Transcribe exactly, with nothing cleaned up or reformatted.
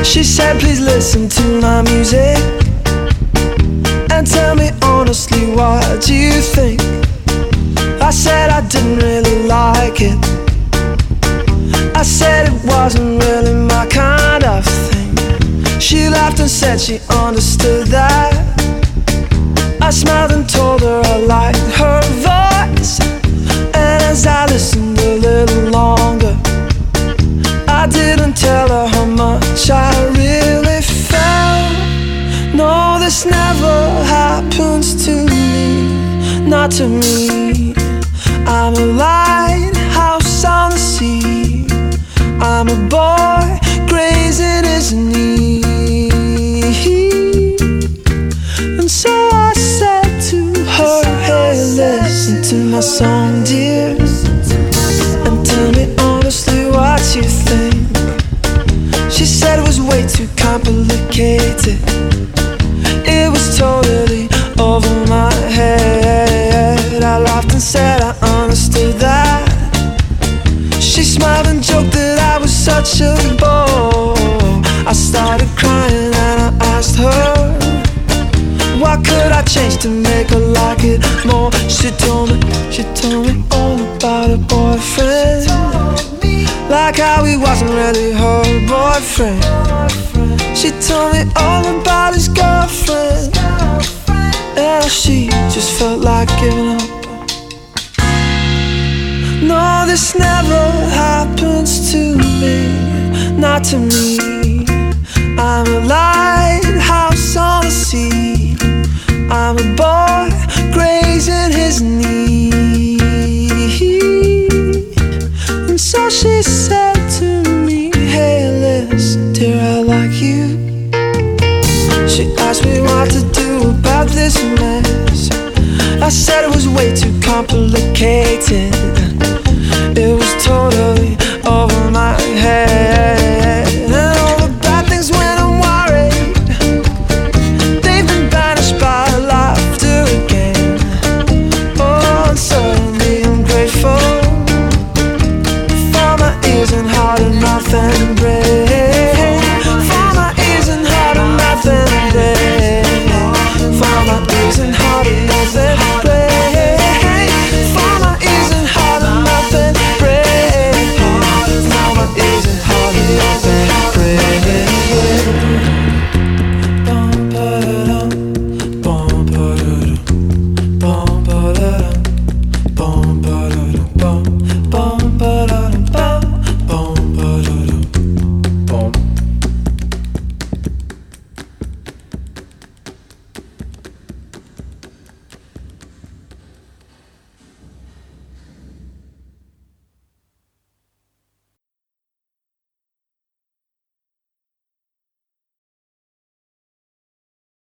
She said, please listen to my music and tell me honestly, what do you think? I said I didn't really like it. I said it wasn't really my kind of thing. She laughed and said she understood that. I smiled and told her I liked her voice. And as I listened a little longer, I didn't tell her how much I really felt. No, this never happens to me, not to me. I'm a lighthouse on the sea. I'm a boy grazing his knee. And so I said to her, hey, listen to my song, dear, and tell me honestly what you think. She said it was way too complicated. It was totally over my head. I laughed and said I understood that. She smiled and joked that I was such a bore. I started crying and I asked her, what could I change to make her like it more? She told me, she told me all about her boyfriend, like how he wasn't really her boyfriend. She told me all about his girlfriend, and she just felt like giving up. No, this never happens to me, not to me. I'm a lighthouse on the sea. I'm a boy grazing his knee. And so she said to me, hey, listen, dear, I like you. She asked me what to do about this mess. I said it was way too complicated. It was totally over my head. And all the bad things when I'm worried, they've been banished by laughter again. Oh, and suddenly I'm grateful for my ears and heart and mouth and